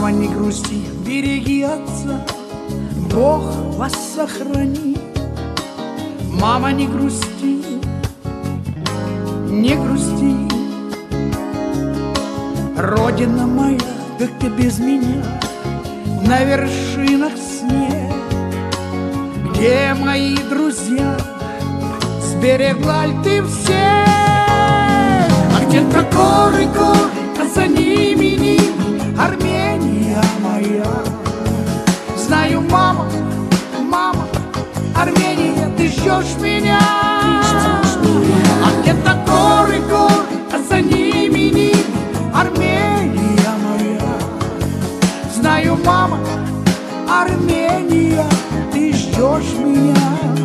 Мама, не грусти, береги отца, Бог вас сохранит. Мама, не грусти, не грусти. Родина моя, как ты без меня, на вершинах снег. Где мои друзья, сберегла ли ты всех? А где-то горы, а за ними Армения моя. Знаю, мама, мама, Армения, ты ждешь меня. А где-то горы, а за ними Армения моя. Знаю, мама, Армения, ты ждешь меня.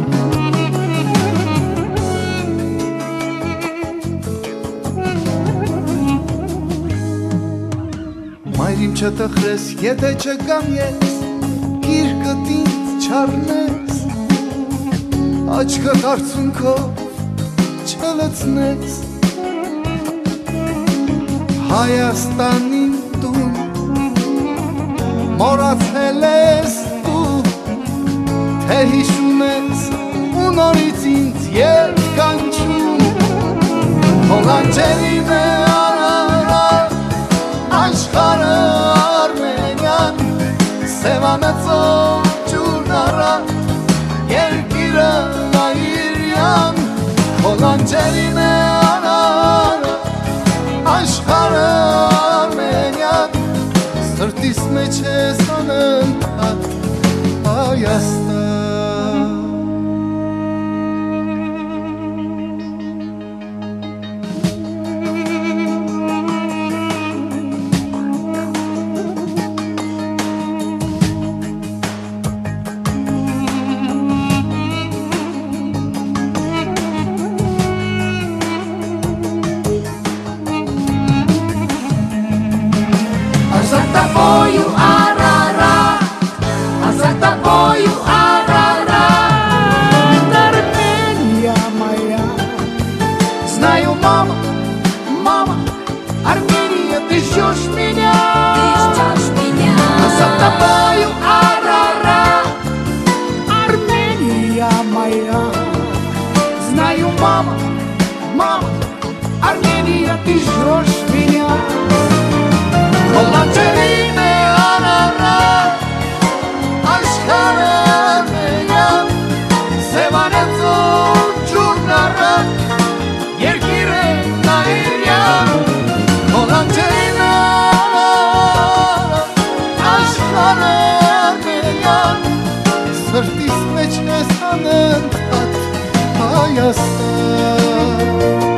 Մայրիմ չտխրես, եթե չկամ ես, գիրկդ ինձ չառնես, աչքդ արցունքով չլցնես, Հայաստանին տուն, մոռացել ես դու, թե հիշում ես ու նորից ինձ երբ կանչում, հողանջերին է աշխարհը Արմենիան, Սևանացող ջուրն առատ, երկիրը Նայիրյան, հոլանջերին է աշխարհը Արմենիան, սրտիս մեջ ես անընդհատ Հայաստան։ Знаю, мама, мама, Армения, ты ждешь меня. А за тобою Арарат, Армения моя. Знаю, мама, мама, Армения, ты ждешь меня. Холанджерины Арарат, Աշխարհը Արմենիան, Սևանացող ջուրն առատ, երկիրը Նայիրյան, հոլանջերին աշխարհը Արմենիան, Սրտիս մեջ ես անընդհատ Հայաստան։